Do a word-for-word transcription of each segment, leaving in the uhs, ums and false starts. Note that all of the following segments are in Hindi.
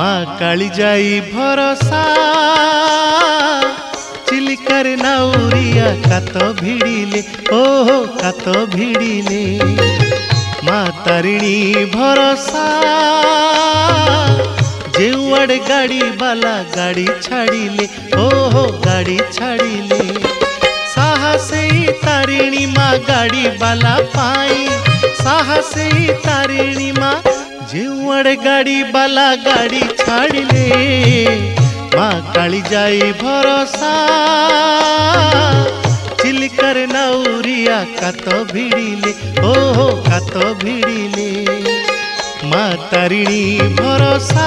माँ काली जाई भरोसा चिलिकार नाउरिया कातो भिड़िले ओहो कातो भिड़िले माँ तारिणी भरोसा जेउआड़े गाड़ी बाला गाड़ी छाड़िले ओहो गाड़ी छाड़िले साहसे तारिणी माँ गाड़ी बाला पाई साहसे तारिणी माँ जेउआड़े गाड़ी बाला गाड़ी छाड़िले माँ काली जाई भरोसा चिलिकार नाउरिया कातो भिड़िले ओहो कातो भिड़िले माँ तारिणी भरोसा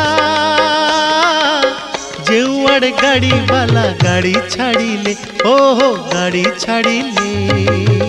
जेउआड़े गाड़ी बाला गाड़ी छाड़िले ओहो गाड़ी छाड़िले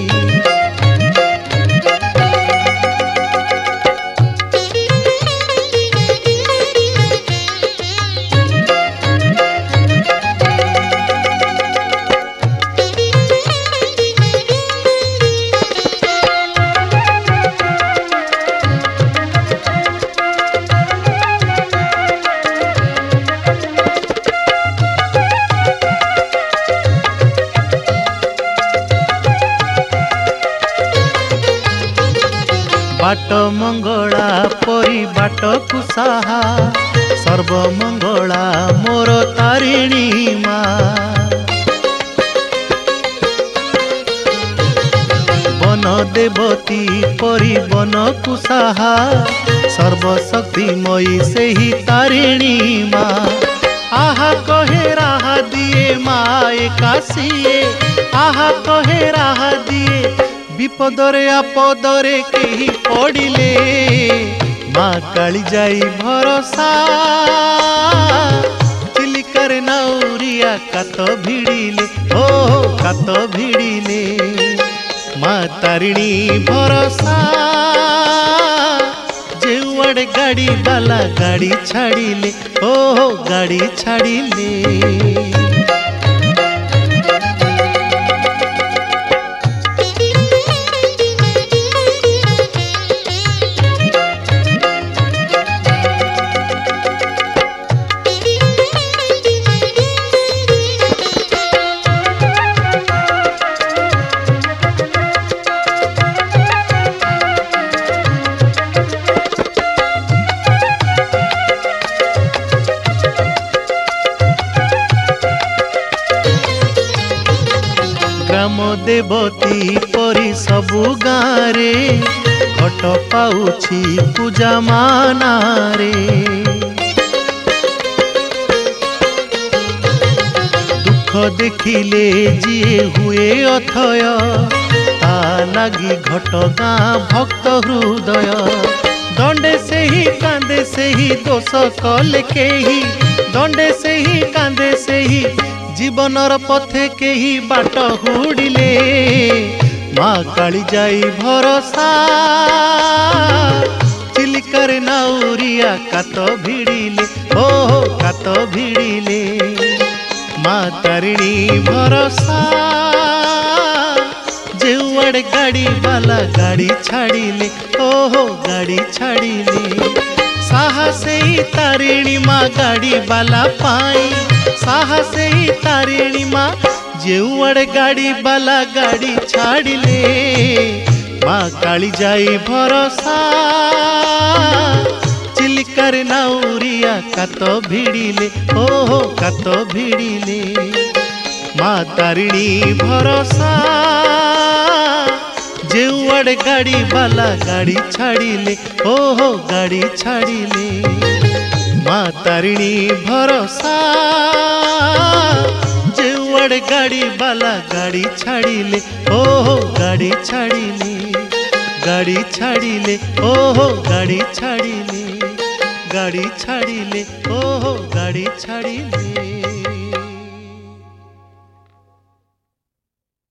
बाट मंगला परी बाट कुसाहा सर्वमंगला मोर तारिणी माँ बन देवती परी बन कुसाहा सर्वशक्तिमयी से ही तारिणी माँ आहा कहे राहा दिए माँ एकासिए आहा कहे राहा दिए विपदरे आपदरे केही पड़िले माँ काली जाई भरोसा चिलिकार नाउरिया कातो भिड़िले ओहो कातो भिड़िले माँ तारिणी भरोसा जेउआड़े गाड़ी बाला गाड़ी छाड़िले ओहो गाड़ी छाड़िले ग्राम देवती परी सबु गारे घट पाउछि पूजा मानारे दुख देखिले जिए हुए अथय ता लागी घट गाँ भक्त हृदय दंडे से ही कांदे से ही दोष कले केही दंडे से ही कांदे से ही जीवनर पथे केही बाट हुड़िले माँ काली जाई भरोसा चिलिकार नाउरिया कातो भिड़िले ओहो कातो भिड़िले माँ तारिणी भरोसा जेउआड़े गाड़ी बाला गाड़ी छाड़िले ओहो गाड़ी छाड़िले साहसे तारिणी माँ गाड़ी बाला पाई साहसे तारिणी माँ जेउआड़े गाड़ी बाला गाड़ी छाड़िले माँ काली जाई भरोसा चिलिकार नाउरिया कातो भिड़िले ओहो कातो भिड़िले माँ तारिणी भरोसा जेउआड़े गाड़ी बाला गाड़ी छाड़िले ओहो गाड़ी छाड़िले माँ तारिणी भरोसा जेउआड़े गाड़ी बाला गाड़ी छाड़िले ओहो गाड़ी छाड़िले गाड़ी छाड़िले ओहो गाड़ी छाड़िले गाड़ी छाड़िले ओहो गाड़ी छाड़िले।